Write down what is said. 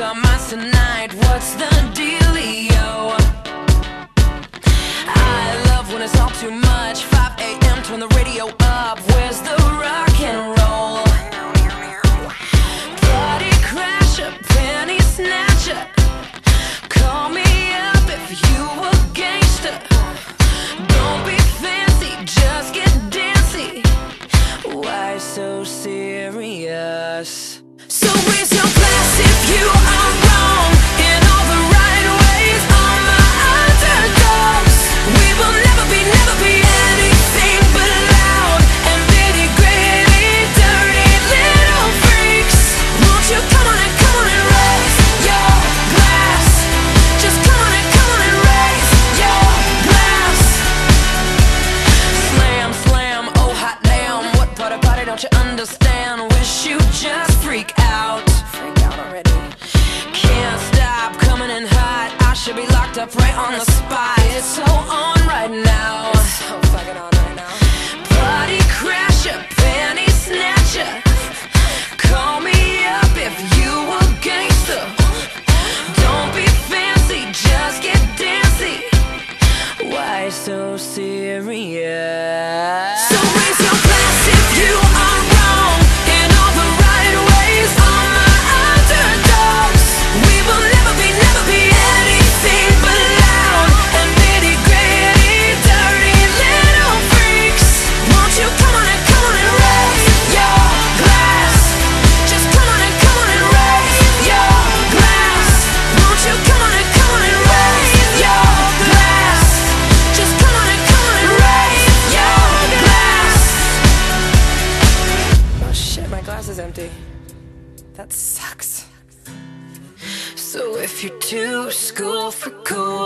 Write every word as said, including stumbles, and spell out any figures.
our minds tonight. What's the dealio? I love when it's all too much. five A M, turn the radio up. Where's the rock and roll? Party crasher, penny snatcher. Call me up if you a gangster. Don't be fancy, just get dancy. Why so serious? So raise your glass if you are wrong in all the right ways. All my underdogs, we will never be, never be anything but loud and nitty gritty, dirty little freaks. Won't you come on and come on and raise your glass? Just come on and come on and raise your glass. Slam, slam, oh hot damn, what part of party don't you understand? Wish you just freak out. Freak out already. Can't stop coming in hot. I should be locked up right on the spot. It's so on right now. It's so fucking on right now. Party crasher, penny snatcher. Call me up if you a gangster. Don't be fancy, just get dancy. Why so serious? So raise your glass if you are wrong in all the right ways. All my underdogs, we will never be, never be anything but loud and nitty gritty, dirty little freaks. Won't you come on and come on and raise your glass? Just come on and come on and raise your glass. Won't you come on and come on and raise your glass? Just come on and come on and raise your glass. Oh shit, my glass is empty. That sucks. So if you're too school for cool,